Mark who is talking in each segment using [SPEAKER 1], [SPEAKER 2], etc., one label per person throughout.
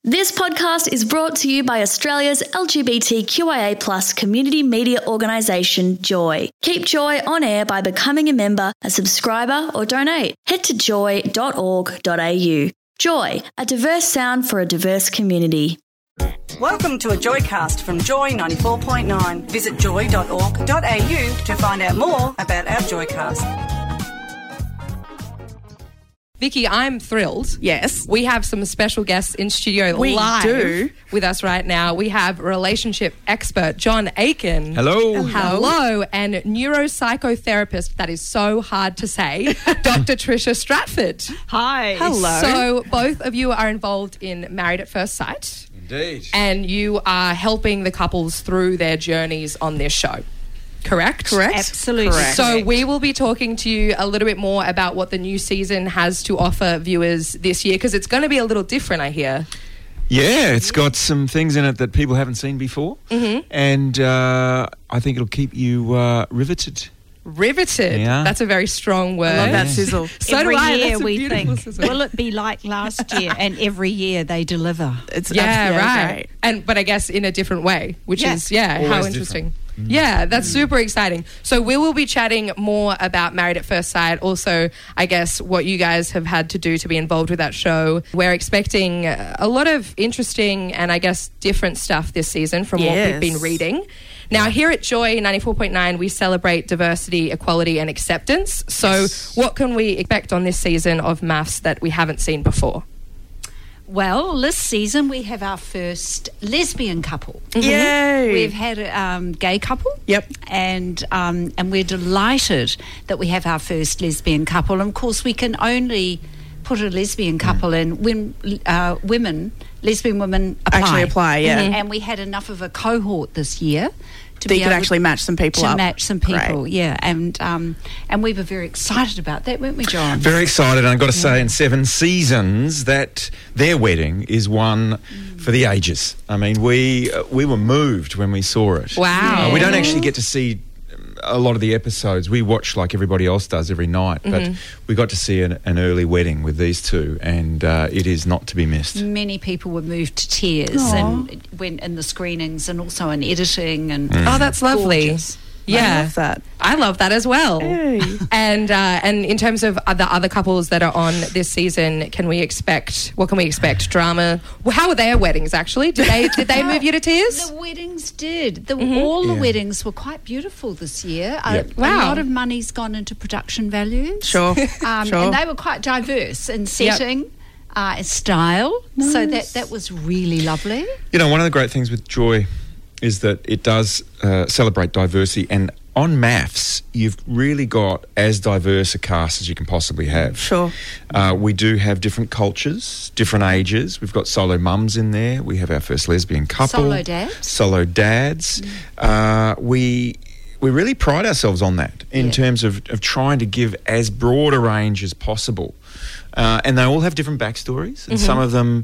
[SPEAKER 1] This podcast is brought to you by Australia's LGBTQIA+ community media organisation, Joy. Keep Joy on air by becoming a member, a subscriber or donate. Head to joy.org.au. Joy, a diverse sound for a diverse community.
[SPEAKER 2] Welcome to a Joycast from Joy 94.9. Visit joy.org.au to find out more about our Joycast.
[SPEAKER 3] Vicky, I'm thrilled.
[SPEAKER 4] Yes.
[SPEAKER 3] We have some special guests in studio live with us right now. We have relationship expert John Aiken.
[SPEAKER 5] Hello.
[SPEAKER 3] Hello. And neuropsychotherapist, that is so hard to say, Dr. Tricia Stratford.
[SPEAKER 4] Hi.
[SPEAKER 3] Hello. So both of you are involved in Married at First Sight.
[SPEAKER 5] Indeed.
[SPEAKER 3] And you are helping the couples through their journeys on this show. Correct?
[SPEAKER 4] Absolutely. Correct.
[SPEAKER 3] So we will be talking to you a little bit more about what the new season has to offer viewers this year, because it's going to be a little different, I hear.
[SPEAKER 5] Yeah, it's got some things in it that people haven't seen before. Mm-hmm. And I think it'll keep you riveted.
[SPEAKER 3] Riveted.
[SPEAKER 5] Yeah.
[SPEAKER 3] That's a very strong word.
[SPEAKER 4] I love that sizzle.
[SPEAKER 3] So
[SPEAKER 6] every
[SPEAKER 3] do I.
[SPEAKER 6] year
[SPEAKER 3] That's a
[SPEAKER 6] we
[SPEAKER 3] beautiful
[SPEAKER 6] think,
[SPEAKER 3] sizzle.
[SPEAKER 6] will it be like last year? And every year they deliver.
[SPEAKER 4] It's
[SPEAKER 3] Yeah,
[SPEAKER 4] absolutely
[SPEAKER 3] right. But I guess in a different way, which is, how
[SPEAKER 5] Always
[SPEAKER 3] interesting. Yeah, that's super exciting. So we will be chatting more about Married at First Sight. Also, I guess, what you guys have had to do to be involved with that show. We're expecting a lot of interesting and, I guess, different stuff this season from what we've been reading. Now, here at Joy 94.9, we celebrate diversity, equality and acceptance. So what can we expect on this season of MAFS that we haven't seen before?
[SPEAKER 6] Well, this season we have our first lesbian couple.
[SPEAKER 4] Yay.
[SPEAKER 6] We've had a gay couple.
[SPEAKER 4] Yep.
[SPEAKER 6] And we're delighted that we have our first lesbian couple. And of course, we can only put a lesbian couple in when lesbian women apply.
[SPEAKER 4] Actually apply, yeah.
[SPEAKER 6] And we had enough of a cohort this year to
[SPEAKER 4] That
[SPEAKER 6] be
[SPEAKER 4] you could
[SPEAKER 6] able
[SPEAKER 4] actually match some people
[SPEAKER 6] to
[SPEAKER 4] up.
[SPEAKER 6] match some people,
[SPEAKER 4] Great.
[SPEAKER 6] yeah. And we were very excited about that, weren't we, John?
[SPEAKER 5] Very excited. And I've got to say, in 7 seasons, that their wedding is one for the ages. I mean, we were moved when we saw it.
[SPEAKER 3] Wow.
[SPEAKER 5] We don't actually get to see a lot of the episodes. We watch like everybody else does every night, but we got to see an early wedding with these two, and it is not to be missed.
[SPEAKER 6] Many people were moved to tears and when in the screenings and also in editing and
[SPEAKER 3] Oh, that's lovely.
[SPEAKER 6] gorgeous.
[SPEAKER 3] Yeah.
[SPEAKER 4] I love that.
[SPEAKER 3] I love that as well.
[SPEAKER 4] Hey.
[SPEAKER 3] And in terms of the other couples that are on this season, what can we expect? Drama? Well, how were their weddings actually? Did they move you to tears?
[SPEAKER 6] The weddings did. All the weddings were quite beautiful this year.
[SPEAKER 5] Yep.
[SPEAKER 6] A lot of money's gone into production values.
[SPEAKER 4] Sure. Sure.
[SPEAKER 6] And they were quite diverse in setting, style.
[SPEAKER 4] Nice.
[SPEAKER 6] So that was really lovely.
[SPEAKER 5] You know, one of the great things with Joy is that it does celebrate diversity, and on MAFS, you've really got as diverse a cast as you can possibly have.
[SPEAKER 4] Sure.
[SPEAKER 5] We do have different cultures, different ages. We've got solo mums in there. We have our first lesbian couple.
[SPEAKER 6] Solo dads.
[SPEAKER 5] We really pride ourselves on that in terms of trying to give as broad a range as possible. And they all have different backstories, and some of them,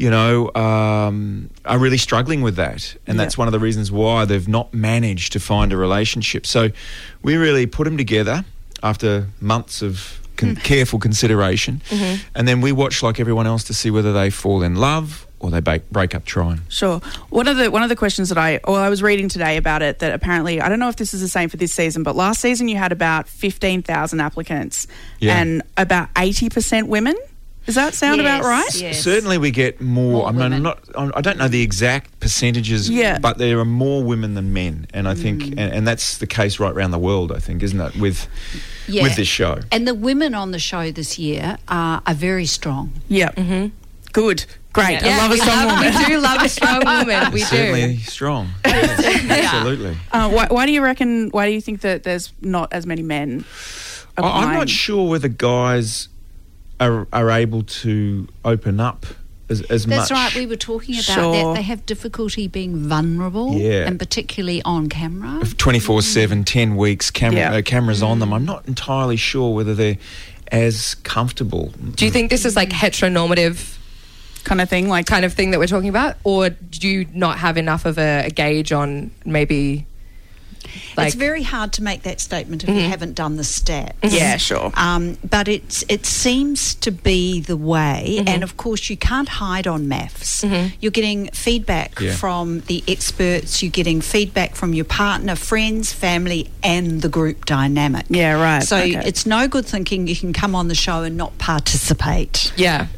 [SPEAKER 5] are really struggling with that. And that's one of the reasons why they've not managed to find a relationship. So we really put them together after months of careful consideration. And then we watch like everyone else to see whether they fall in love or they break up trying.
[SPEAKER 4] Sure. One of the questions that I was reading today about it, that apparently, I don't know if this is the same for this season, but last season you had about 15,000 applicants and about 80% women. Does that sound about right?
[SPEAKER 6] Yes.
[SPEAKER 5] Certainly we get more. I mean,
[SPEAKER 6] women.
[SPEAKER 5] I don't know the exact percentages, but there are more women than men. And I think, and that's the case right around the world, I think, isn't it, with this show?
[SPEAKER 6] And the women on the show this year are very strong.
[SPEAKER 4] Yeah. Good. Great.
[SPEAKER 3] Yeah,
[SPEAKER 4] I love a strong woman.
[SPEAKER 3] We do love a strong woman. We
[SPEAKER 5] Certainly
[SPEAKER 3] do.
[SPEAKER 5] strong. Absolutely.
[SPEAKER 4] Why do you think that there's not as many men applying?
[SPEAKER 5] I'm not sure whether guys are able to open up as much.
[SPEAKER 6] That's right. We were talking about that. They have difficulty being vulnerable, and particularly on camera.
[SPEAKER 5] 24/7, 10 weeks, cameras on them. I'm not entirely sure whether they're as comfortable.
[SPEAKER 3] Do you think this is like heteronormative
[SPEAKER 4] kind of thing
[SPEAKER 3] that we're talking about, or do you not have enough of a gauge on maybe
[SPEAKER 6] It's very hard to make that statement if you haven't done the stats.
[SPEAKER 4] Yeah, sure.
[SPEAKER 6] But it seems to be the way, and of course you can't hide on maths. You're getting feedback from the experts, you're getting feedback from your partner, friends, family, and the group dynamic.
[SPEAKER 4] Yeah, right.
[SPEAKER 6] So
[SPEAKER 4] Okay.
[SPEAKER 6] it's no good thinking you can come on the show and not participate.
[SPEAKER 3] Yeah.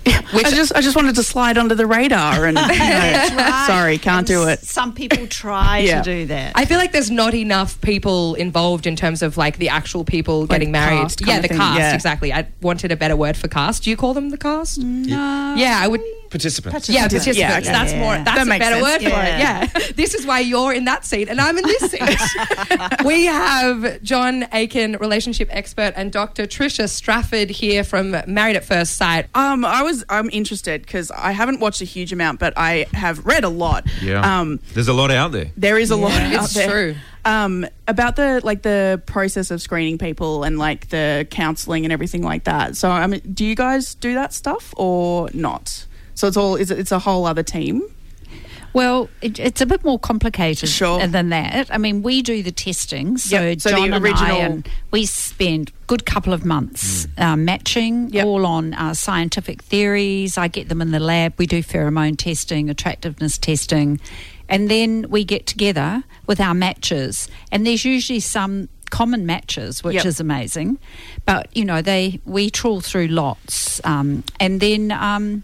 [SPEAKER 4] I just wanted to slide under the radar and sorry, can't do it.
[SPEAKER 6] Some people try to do that.
[SPEAKER 3] I feel like there's not enough people involved in terms of like the actual people getting married.
[SPEAKER 4] cast kind
[SPEAKER 3] Yeah,
[SPEAKER 4] of
[SPEAKER 3] the
[SPEAKER 4] thing,
[SPEAKER 3] cast,
[SPEAKER 4] yeah.
[SPEAKER 3] exactly. I wanted a better word for cast. Do you call them the cast?
[SPEAKER 6] No.
[SPEAKER 3] Yeah, I would.
[SPEAKER 5] Participants.
[SPEAKER 3] Yeah, participants.
[SPEAKER 4] Yeah, okay.
[SPEAKER 3] That's more. That's
[SPEAKER 4] That
[SPEAKER 3] a
[SPEAKER 4] makes
[SPEAKER 3] better
[SPEAKER 4] sense.
[SPEAKER 3] word for it. Yeah. This is why you're in that seat and I'm in this seat. We have John Aiken, relationship expert, and Dr. Tricia Strafford here from Married at First Sight.
[SPEAKER 4] I'm interested because I haven't watched a huge amount, but I have read a lot.
[SPEAKER 5] Yeah. There's a lot out there.
[SPEAKER 4] There is a lot out
[SPEAKER 3] It's
[SPEAKER 4] there.
[SPEAKER 3] true.
[SPEAKER 4] About the process of screening people and like the counselling and everything like that. So I mean, do you guys do that stuff or not? So it's a whole other team.
[SPEAKER 6] Well, it's a bit more complicated
[SPEAKER 4] Sure.
[SPEAKER 6] than that. I mean, we do the testing. So,
[SPEAKER 4] Yep, so the
[SPEAKER 6] John and
[SPEAKER 4] original-
[SPEAKER 6] I, we spend a good couple of months matching
[SPEAKER 4] Yep.
[SPEAKER 6] all on scientific theories. I get them in the lab. We do pheromone testing, attractiveness testing. And then we get together with our matches. And there's usually some common matches, which
[SPEAKER 4] Yep.
[SPEAKER 6] is amazing. But, you know, we trawl through lots. And then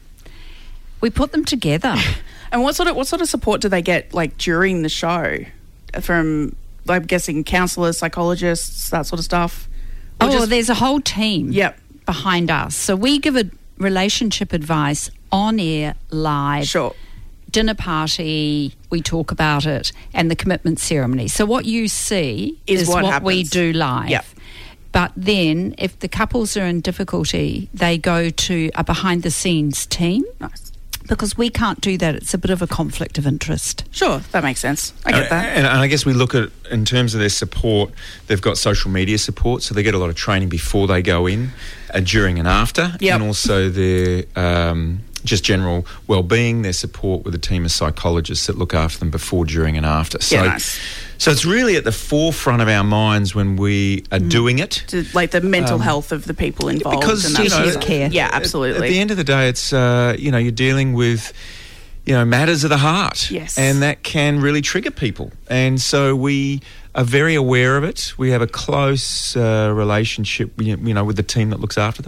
[SPEAKER 6] we put them together.
[SPEAKER 4] And what sort of support do they get like during the show from, I'm guessing, counsellors, psychologists, that sort of stuff? Or just-
[SPEAKER 6] There's a whole team
[SPEAKER 4] Yep.
[SPEAKER 6] behind us. So we give a relationship advice on air, live,
[SPEAKER 4] Sure.
[SPEAKER 6] dinner party, we talk about it, and the commitment ceremony. So what you see
[SPEAKER 4] Is what
[SPEAKER 6] we
[SPEAKER 4] happens.
[SPEAKER 6] do live.
[SPEAKER 4] Yep.
[SPEAKER 6] But then if the couples are in difficulty, they go to a behind-the-scenes team.
[SPEAKER 4] Nice.
[SPEAKER 6] Because we can't do that. It's a bit of a conflict of interest.
[SPEAKER 4] Sure, that makes sense. I get that.
[SPEAKER 5] And I guess we look at, in terms of their support, they've got social media support, so they get a lot of training before they go in, during and after,
[SPEAKER 4] Yep.
[SPEAKER 5] and also their just general well-being, their support with a team of psychologists that look after them before, during and after. So,
[SPEAKER 4] Yeah, nice.
[SPEAKER 5] so it's really at the forefront of our minds when we are doing it.
[SPEAKER 4] To, like the mental health of the people involved.
[SPEAKER 5] Because,
[SPEAKER 4] and that
[SPEAKER 5] you
[SPEAKER 4] sort
[SPEAKER 5] know,
[SPEAKER 4] of care. Yeah, absolutely.
[SPEAKER 5] At the end of the day, it's you're dealing with matters of the heart.
[SPEAKER 4] Yes.
[SPEAKER 5] And that can really trigger people. And so we are very aware of it. We have a close relationship, with the team that looks after them.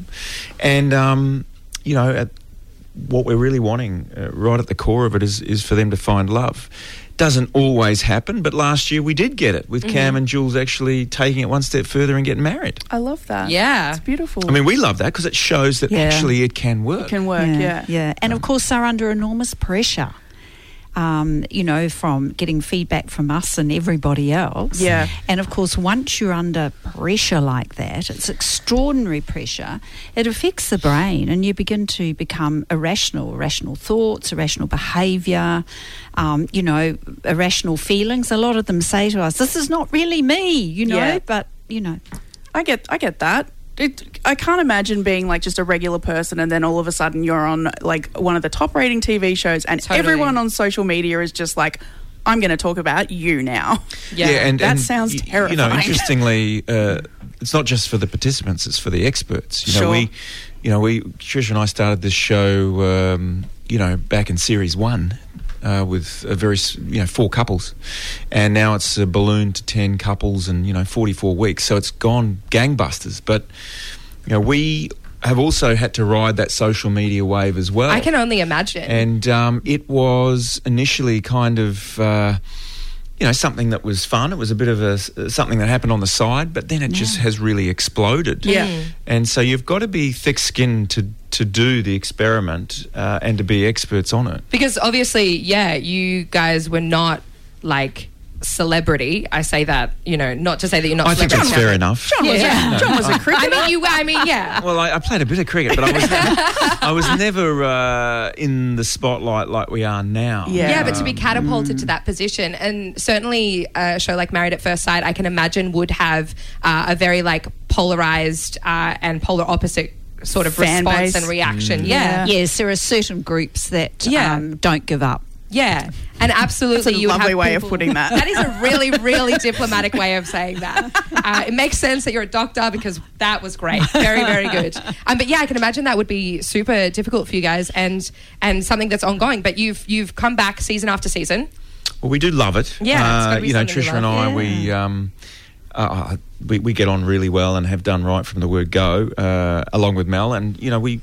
[SPEAKER 5] And, what we're really wanting right at the core of it is for them to find love. Doesn't always happen, but last year we did get it with Cam and Jules actually taking it one step further and getting married.
[SPEAKER 4] I love that.
[SPEAKER 3] Yeah.
[SPEAKER 4] It's beautiful.
[SPEAKER 5] I mean, we love that because it shows that
[SPEAKER 6] Yeah.
[SPEAKER 5] actually it can work.
[SPEAKER 4] it can work, yeah.
[SPEAKER 6] And of course, they're under enormous pressure. From getting feedback from us and everybody else.
[SPEAKER 4] Yeah.
[SPEAKER 6] And of course, once you're under pressure like that, it's extraordinary pressure, it affects the brain and you begin to become irrational thoughts, irrational behaviour, irrational feelings. A lot of them say to us, this is not really me,
[SPEAKER 4] Yeah.
[SPEAKER 6] but,
[SPEAKER 4] I get that. I can't imagine being like just a regular person and then all of a sudden you're on like one of the top rating TV shows and
[SPEAKER 3] Totally.
[SPEAKER 4] everyone on social media is just like, I'm going to talk about you now.
[SPEAKER 3] Yeah.
[SPEAKER 4] That sounds terrifying.
[SPEAKER 5] Interestingly, it's not just for the participants; it's for the experts.
[SPEAKER 4] Sure.
[SPEAKER 5] Trish and I started this show, back in series 1. With a very 4 couples, and now it's ballooned to 10 couples and 44 weeks. So it's gone gangbusters. But we have also had to ride that social media wave as well.
[SPEAKER 3] I can only imagine.
[SPEAKER 5] And it was initially kind of something that was fun. It was a bit of something that happened on the side, but then it just has really exploded.
[SPEAKER 4] Yeah.
[SPEAKER 5] And so you've got to be thick-skinned to do the experiment and to be experts on it.
[SPEAKER 3] Because obviously, you guys were not like celebrity. I say that, not to say that you're not
[SPEAKER 5] I think
[SPEAKER 3] celebrity.
[SPEAKER 5] that's fair enough.
[SPEAKER 4] John was a cricketer.
[SPEAKER 3] Yeah.
[SPEAKER 5] Well, I played a bit of cricket, but I was never in the spotlight like we are now.
[SPEAKER 4] Yeah.
[SPEAKER 3] Yeah, but to be catapulted to that position, and certainly a show like Married at First Sight, I can imagine would have a very like polarized and polar opposite sort of
[SPEAKER 4] Fan
[SPEAKER 3] response
[SPEAKER 4] base.
[SPEAKER 3] and reaction. Yeah.
[SPEAKER 6] Yes, there are certain groups that
[SPEAKER 3] Yeah.
[SPEAKER 6] don't give up.
[SPEAKER 3] Yeah, and absolutely,
[SPEAKER 4] That's a
[SPEAKER 3] you would
[SPEAKER 4] lovely
[SPEAKER 3] have
[SPEAKER 4] way of
[SPEAKER 3] people-
[SPEAKER 4] putting that.
[SPEAKER 3] That is a really, really diplomatic way of saying that. It makes sense that you're a doctor because that was great, very, very good. But yeah, I can imagine that would be super difficult for you guys, and something that's ongoing. But you've come back season after season.
[SPEAKER 5] Well, we do love it.
[SPEAKER 3] Yeah, it's gotta be something you
[SPEAKER 5] Trisha and
[SPEAKER 3] love.
[SPEAKER 5] I, we get on really well and have done right from the word go, along with Mel. And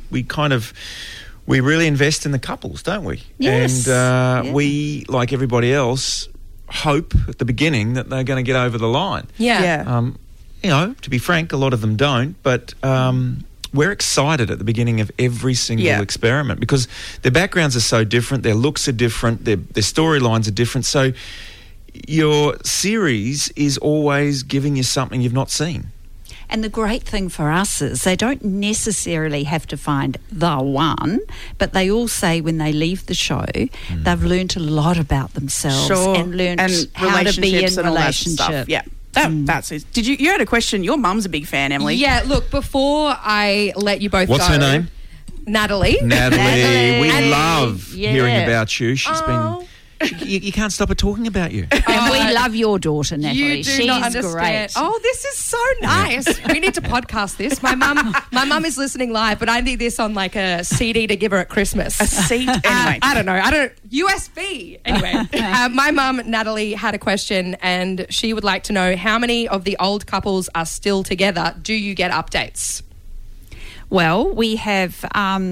[SPEAKER 5] we really invest in the couples, don't we?
[SPEAKER 6] Yes.
[SPEAKER 5] And we, like everybody else, hope at the beginning that they're going to get over the line.
[SPEAKER 3] Yeah.
[SPEAKER 5] To be frank, a lot of them don't, but we're excited at the beginning of every single experiment because their backgrounds are so different, their looks are different, their storylines are different. So your series is always giving you something you've not seen.
[SPEAKER 6] And the great thing for us is they don't necessarily have to find the one, but they all say when they leave the show, they've learned a lot about themselves and learned how to be in
[SPEAKER 4] and all that
[SPEAKER 6] relationship.
[SPEAKER 4] stuff. Yeah. That's it. Did you had a question? Your mum's a big fan, Emily.
[SPEAKER 3] Yeah, look, before I let you both
[SPEAKER 5] What's
[SPEAKER 3] go.
[SPEAKER 5] her name?
[SPEAKER 3] Natalie.
[SPEAKER 5] Natalie. We
[SPEAKER 6] And-
[SPEAKER 5] love hearing
[SPEAKER 6] Yeah.
[SPEAKER 5] about you. She's been... You can't stop her talking about you.
[SPEAKER 6] And we love your daughter, Natalie.
[SPEAKER 3] You do
[SPEAKER 6] She's
[SPEAKER 3] not understand.
[SPEAKER 6] great.
[SPEAKER 3] Oh, this is so nice. We need to podcast this. My mum is listening live, but I need this on like a CD to give her at Christmas.
[SPEAKER 4] A seat. Anyway.
[SPEAKER 3] I don't know. USB. Anyway, my mum, Natalie, had a question and she would like to know how many of the old couples are still together. Do you get updates?
[SPEAKER 6] Well, we have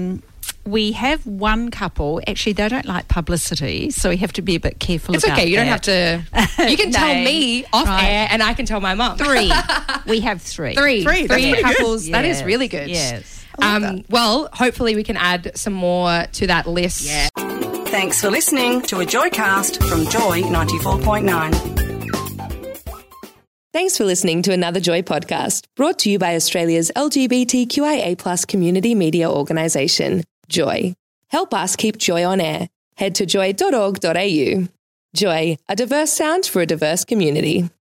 [SPEAKER 6] one couple. Actually, they don't like publicity, so we have to be a bit careful
[SPEAKER 3] It's
[SPEAKER 6] about
[SPEAKER 3] okay. You don't have
[SPEAKER 6] that.
[SPEAKER 3] to. You can tell
[SPEAKER 6] No.
[SPEAKER 3] me off
[SPEAKER 6] Right.
[SPEAKER 3] air and I can tell my mum.
[SPEAKER 6] 3. We have 3.
[SPEAKER 4] Three, that's pretty good.
[SPEAKER 3] couples. That is
[SPEAKER 6] Yes,
[SPEAKER 3] really good.
[SPEAKER 6] yes.
[SPEAKER 3] Well, hopefully we can add some more to that list.
[SPEAKER 6] Yeah.
[SPEAKER 2] Thanks for listening to a Joycast from Joy 94.9.
[SPEAKER 7] Thanks for listening to another Joy podcast brought to you by Australia's LGBTQIA+ community media organisation, Joy. Help us keep Joy on air. Head to joy.org.au. Joy, a diverse sound for a diverse community.